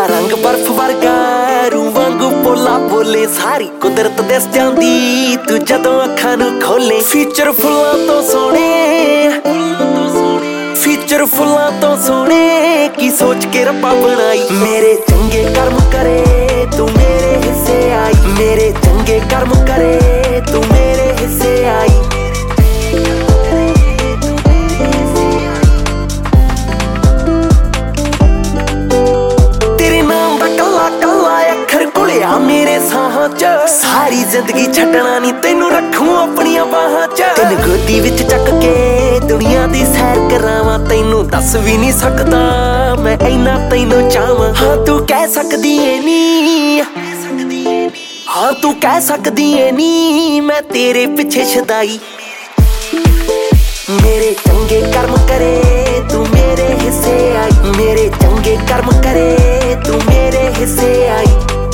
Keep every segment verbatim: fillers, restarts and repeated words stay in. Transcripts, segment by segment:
रंग बर्फ वर्गा रू वांगू पोला बोले सारी कुदरत दस जांदी तू जदों अखां नू खोले फीचर फुल्लां तो सोहणे फीचर फुल्लां तो सोहणे की सोच के रब्बा बनाई मेरे चंगे कर्म करे तू मेरे हिस्से आई मेरे चंगे कर्म करे तू मेरे हिस्से आई मेरे साहां च सारी जिंदगी छड्डना नी तैनू रखूं अपनियां बाहां च तेन गोदी विच चक के दुनिया दी सैर करावां तैनू दस भी नहीं सकदा मैं इन्ना तैनू चाहां हाँ तू कह सकदी ऐ नी हाँ तू कह सकदी ऐ नी मैं तेरे पिछे छदाई मेरे चंगे कर्म करे तू मेरे हिस्से आई मेरे चंगे कर्म करे तू मेरे हिस्से आई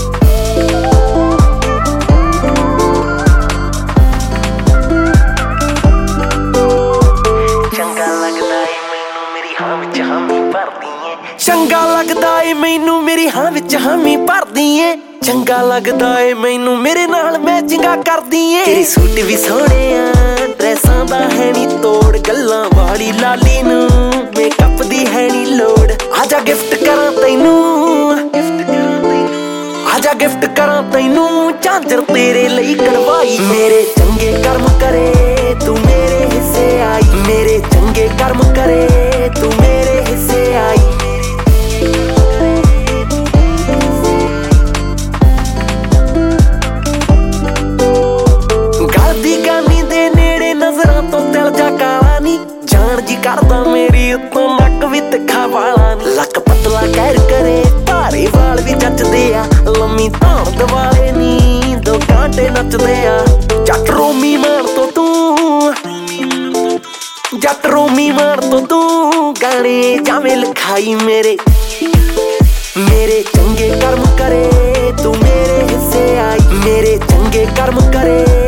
चंगा लगदा ए मैनू मेरी हां विच हामी भरदी ऐ चंगा लगदा ए मैनू मेरे नाल मैचिंगा करदी ऐ तेरी सूट भी सोहणे आ ड्रेसां दा है नी तोड़ गल्लां वाली लाली नू मेकअप दी है नी लोड़ आजा गिफ्ट करां तैनू आजा गिफ्ट करां तैनू झांजर तेरे लई कढ़वाई मेरे चंगे कर्म करे तू मेरे हिस्से आई मेरे चंगे कर्म करे तू मेरे हिस्से आई करदा मेरी उत्तों नक भी तिखा वाला नी लक पतला कैर करे भारे वाल भी जचदे आ लम्मी धाम दवाले नी दो कांटे नचदे आ जट रोमी मार तो तू जट रोमी मार तो तू गाने जावे लिखाई मेरे मेरे चंगे कर्म करे तू मेरे हिस्से आई मेरे चंगे कर्म करे